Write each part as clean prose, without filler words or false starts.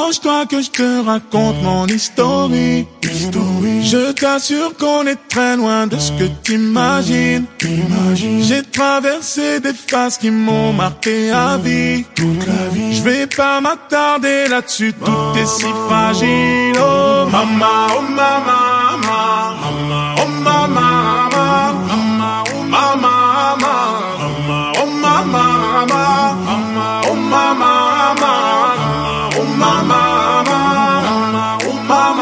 Approche-toi que je te raconte mon historique. Je t'assure qu'on est très loin de ce que t'imagines. J'ai traversé des phases qui m'ont marqué à vie. Je vais pas m'attarder là-dessus, tout est si fragile. Oh mama, oh mama, mama, oh mama, mama, oh mama, mama, oh mama, mama, oh mama, mama, oh mama, mama, oh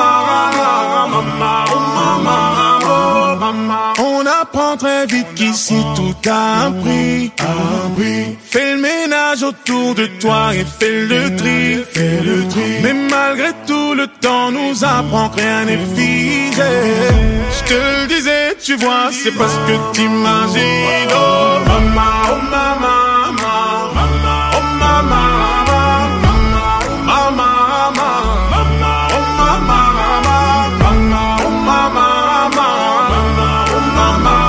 mama. On apprend très vite qu'ici tout a un prix. Fais le ménage autour de toi et fais le tri. Mais malgré tout le temps nous apprend que rien n'est figé. Je te le disais, tu vois, c'est pas ce que t'imagines. Oh mama, oh mama, mama, oh mama, mama, oh mama, mama, oh mama, mama, oh mama, mama, oh mama,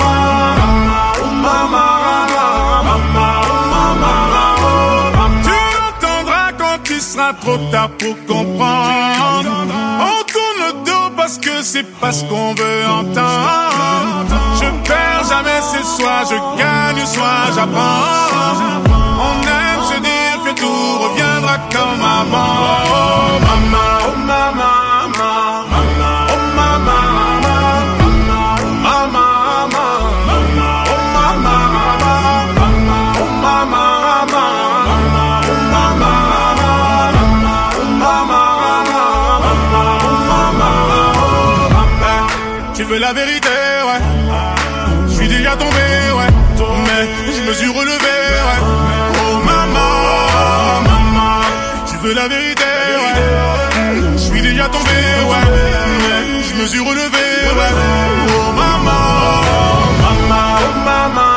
il sera trop tard pour comprendre. On tourne le dos parce que c'est pas ce qu'on veut entendre. Je perds jamais, c'est soit je gagne, soit j'apprends. On aime se dire que tout reviendra comme avant. Oh mama, oh mama, mama, oh mama, mama, oh mama, mama, oh mama, mama, oh mama, tu veux la vérité, ouais. Je suis déjà tombé, ouais. Mais je me suis relevé, ouais. Oh maman, maman. Tu veux la vérité, ouais. Je suis déjà tombé, ouais. Mais je me suis relevé, ouais. Oh maman, maman, oh maman.